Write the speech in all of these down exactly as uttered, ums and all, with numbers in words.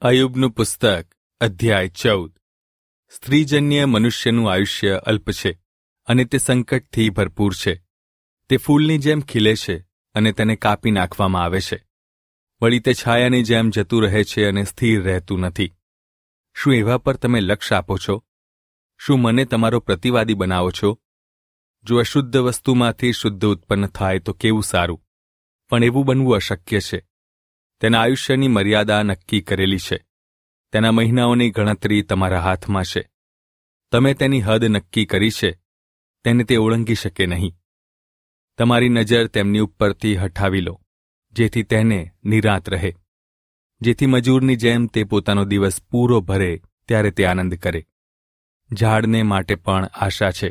અયુબનું પુસ્તક અધ્યાય ચૌદ. સ્ત્રીજન્ય મનુષ્યનું આયુષ્ય અલ્પ છે અને તે સંકટથી ભરપૂર છે. તે ફૂલની જેમ ખીલે છે અને તેને કાપી નાખવામાં આવે છે. વળી તે છાયાની જેમ જતું રહે છે અને સ્થિર રહેતું નથી. શું એવા પર તમે લક્ષ્ય આપો છો? શું મને તમારો પ્રતિવાદી બનાવો છો? જો અશુદ્ધ વસ્તુમાંથી શુદ્ધ ઉત્પન્ન થાય તો કેવું સારું, પણ એવું બનવું અશક્ય છે. તેના આયુષ્યની મર્યાદા નક્કી કરેલી છે. તેના મહિનાઓની ગણતરી તમારા હાથમાં છે. તમે તેની હદ નક્કી કરી છે, તેને તે ઓળંગી શકે નહીં. તમારી નજર તેમની ઉપરથી હટાવી લો, જેથી તેને નિરાંત રહે, જેથી મજૂરની જેમ તે પોતાનો દિવસ પૂરો ભરે ત્યારે તે આનંદ કરે. ઝાડને માટે પણ આશા છે.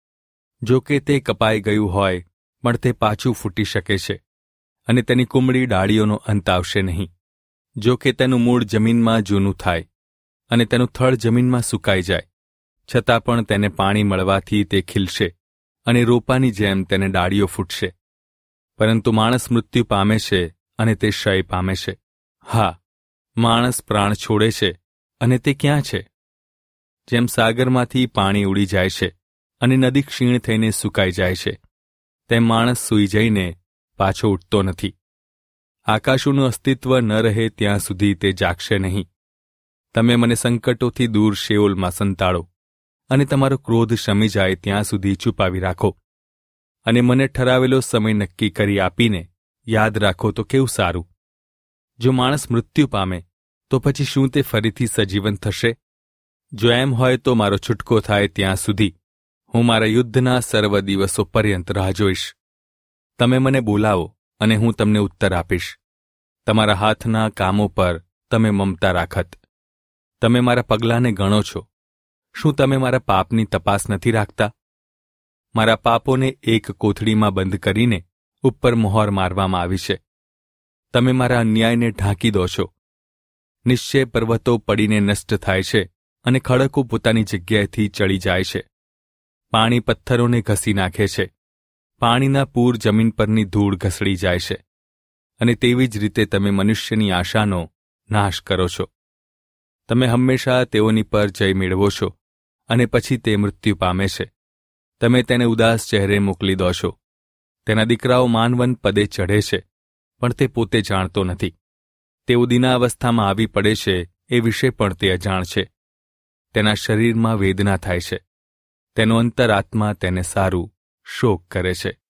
જો કે તે કપાઈ ગયું હોય પણ તે પાછું ફૂટી શકે છે અને તેની કુમળી ડાળીઓનો અંત આવશે નહીં. જો કે તેનું મૂળ જમીનમાં જૂનું થાય અને તેનું થડ જમીનમાં સુકાઈ જાય, છતાં પણ તેને પાણી મળવાથી તે ખીલશે અને રોપાની જેમ તેને ડાળીઓ ફૂટશે. પરંતુ માણસ મૃત્યુ પામે છે અને તે ક્ષય પામે છે. હા, માણસ પ્રાણ છોડે છે અને તે ક્યાં છે? જેમ સાગરમાંથી પાણી ઉડી જાય છે અને નદી ક્ષીણ થઈને સુકાઈ જાય છે, તેમ માણસ સૂઈ જઈને પાછો ઉઠતો નથી. આકાશોનું અસ્તિત્વ ન રહે ત્યાં સુધી તે જાગશે નહીં. તમે મને સંકટોથી દૂર શેઓલમાં સંતાડો અને તમારો ક્રોધ શમી જાય ત્યાં સુધી છુપાવી રાખો. અને મને ઠરાવેલો સમય નક્કી કરી આપીને યાદ રાખો તો કેવું સારું. જો માણસ મૃત્યુ પામે તો પછી શું તે ફરીથી સજીવન થશે? જો એમ હોય તો મારો છૂટકો થાય ત્યાં સુધી હું મારા યુદ્ધના સર્વ દિવસો પર્યંત રાહ જોઈશ. તમે મને બોલાવો અને હું તમને ઉત્તર આપીશ. તમારા હાથના કામો પર તમે મમતા રાખત. તમે મારા પગલાંને ગણો છો. શું તમે મારા પાપની તપાસ નથી રાખતા? મારા પાપોને એક કોથળીમાં બંધ કરીને ઉપર મોહર મારવામાં આવી છે. તમે મારા અન્યાયને ઢાંકી દો છો. નિશ્ચય પર્વતો પડીને નષ્ટ થાય છે અને ખડકો પોતાની જગ્યાએથી ચડી જાય છે. પાણી પથ્થરોને ઘસી નાખે છે. પાણીના પૂર જમીન પરની ધૂળ ઘસડી જાય છે. અને તેવી જ રીતે તમે મનુષ્યની આશાનો નાશ કરો છો. તમે હંમેશા તેઓની પર જય મેળવો છો અને પછી તે મૃત્યુ પામે છે. તમે તેને ઉદાસ ચહેરે મોકલી દો છો. તેના દીકરાઓ માનવન પદે ચઢે છે, પણ તે પોતે જાણતો નથી. તેઓ દીનાવસ્થામાં આવી પડે છે એ વિશે પણ તે અજાણ છે. તેના શરીરમાં વેદના થાય છે. તેનો અંતરાત્મા તેને સારું શોક કરે છે.